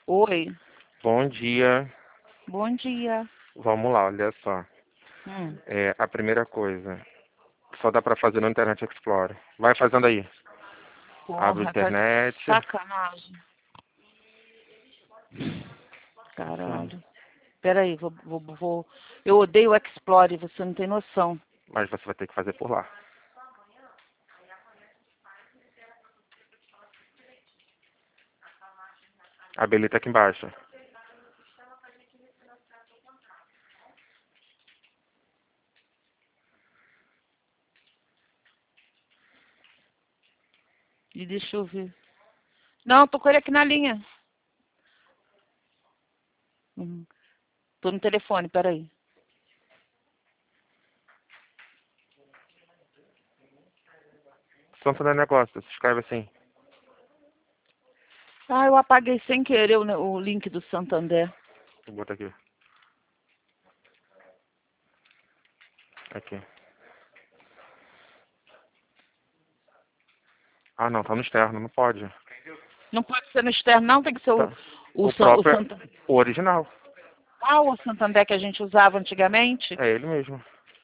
Oi, Bom dia. bom dia. Vamos lá, olha só. Hum. A primeira coisa, só dá pra fazer no Internet Explorer. Vai fazendo aí. Abre o Porra, tá de internet. sacanagem. Sim. Caralho. Peraí, vou. Eu odeio o Explorer, você não tem noção. Mas você vai ter que fazer por lá. Habilita aqui embaixo. E deixa eu ver. Não, tô com ele aqui na linha. Hum. Tô no telefone, peraí. Santander Negócios, escreve assim. Ah, eu apaguei sem querer o link do Santander. Vou botar aqui. Aqui. Ah, não, tá no externo, não pode. Não pode ser no externo, não, tem que ser Tá. O o próprio, Santander. o original. Ah, o Santander que a gente usava antigamente. É ele mesmo.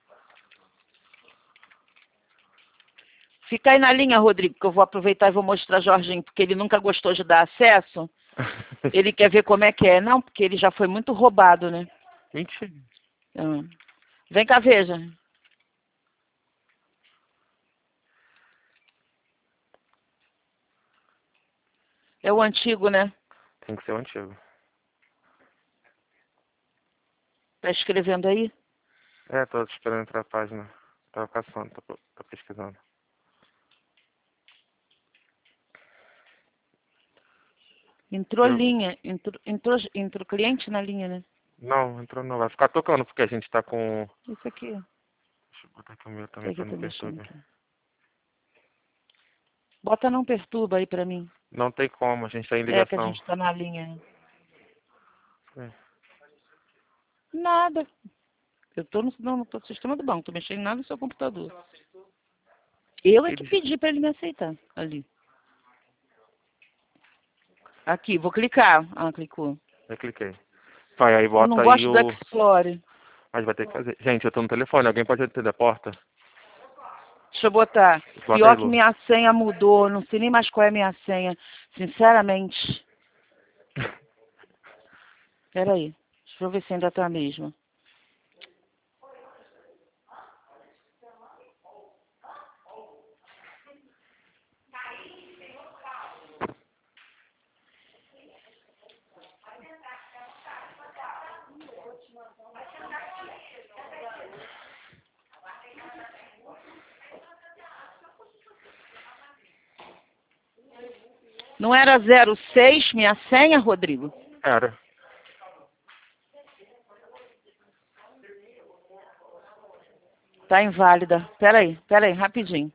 Fica aí na linha, Rodrigo, que eu vou aproveitar e vou mostrar Jorginho, porque ele nunca gostou de dar acesso. Ele quer ver como é que é. Não, porque ele já foi muito roubado, né? Mentira. Hum. Vem cá, veja. É o antigo, né? Tem que ser o antigo. Tá escrevendo aí? Tô esperando entrar a página. Tava caçando, tô pesquisando. Entrou Eu, linha. Entrou cliente na linha, né? não, entrou não. Vai ficar tocando porque a gente tá com. Isso aqui. Deixa eu botar aqui o meu também Isso pra aqui não tá mexendo perturbar. aqui. Bota não perturba aí pra mim. Não tem como, a gente tá em É que a ligação. gente tá na linha, né? É. Nada. Eu tô no sistema do banco, tô mexendo em nada no seu computador. Eu é que Eles. pedi pra ele me aceitar ali. Aqui, vou clicar. Ah, clicou. Já cliquei. Vai, aí Eu não bota aí gosto do o. Explorer. Mas vai ter que fazer. Gente, eu tô no telefone, alguém pode atender a porta? Deixa eu botar. Bota aí, Pior que Lu. minha senha mudou. Não sei nem mais qual é a minha senha. Sinceramente. Peraí. Deixa eu ver se ainda tá a mesma. Não era 06 minha senha, Rodrigo? Era. Tá inválida. Peraí, rapidinho.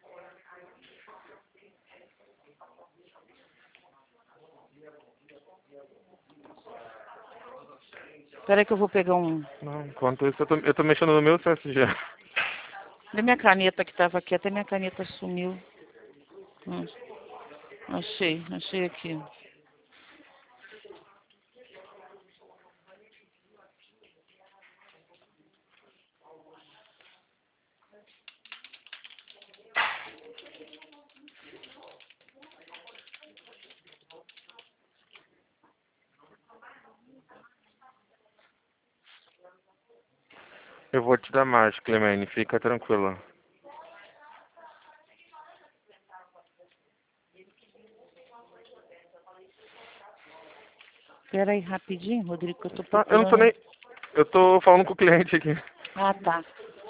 Peraí que eu vou pegar um... Não, enquanto isso eu tô mexendo no meu CSG. Cadê minha caneta que tava aqui? Até minha caneta sumiu. Hum, achei aqui. Eu vou te dar mais, Clemene, fica tranquila. Peraí, rapidinho, Rodrigo, que eu tô Tá, eu não tô procurando. nem. Eu tô falando com o cliente aqui. Ah, tá.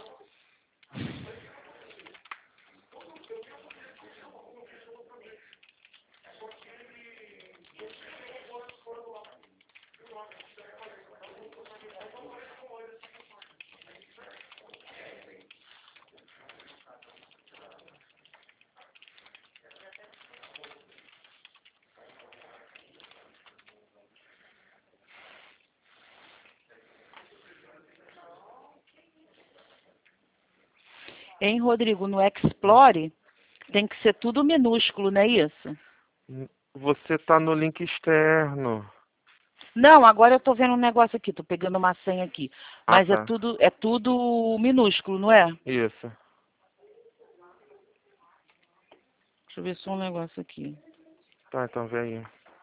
Hein, Rodrigo, no Explore tem que ser tudo minúsculo, não é isso? Você tá no link externo. Não, agora eu tô vendo um negócio aqui, tô pegando uma senha aqui. Ah, Mas tá. é tudo minúsculo, não é? Isso. Deixa eu ver só um negócio aqui. Tá, então vê aí.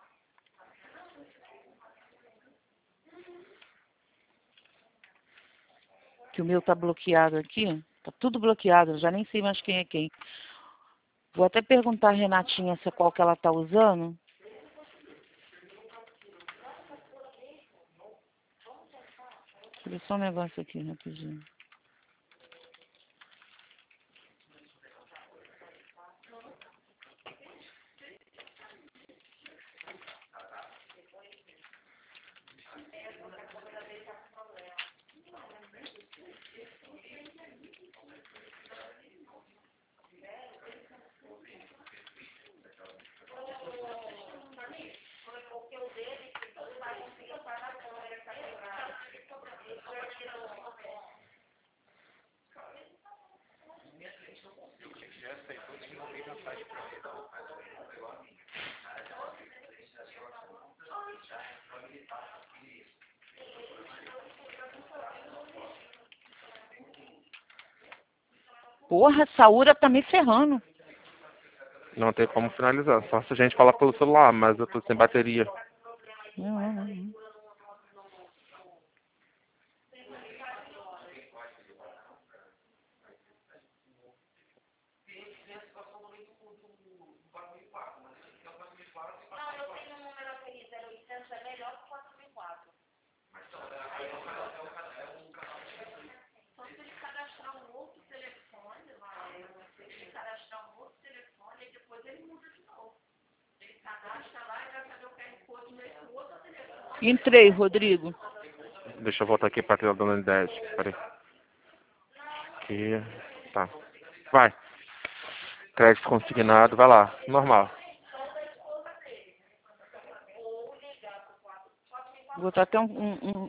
Que o meu tá bloqueado aqui. Tá tudo bloqueado, eu já nem sei mais quem é quem. Vou até perguntar a Renatinha se é qual que ela tá usando. Deixa eu ver só um negócio aqui, rapidinho. Porra, essa Ura tá me ferrando. Não tem como finalizar. Só se a gente falar pelo celular, mas eu tô sem bateria. Não. Entrei, Rodrigo. Deixa eu voltar aqui pra tela da unidade. Peraí. Aqui. Tá. Vai. Crédito consignado. Vai lá. Normal. Vou botar até um.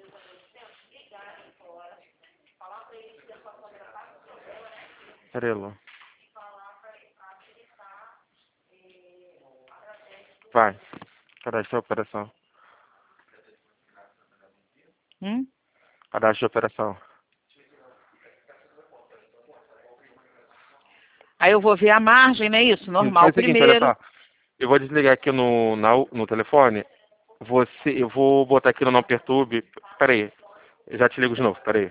Peraí, Lu. Vai. Cadastro de operação. Cadastro de operação. Aí eu vou ver a margem, não é isso? Isso, Normal faz o seguinte, olha primeiro. só. Eu vou desligar aqui no telefone. Eu vou botar aqui no Não Perturbe. Peraí. Eu já te ligo de novo. Peraí.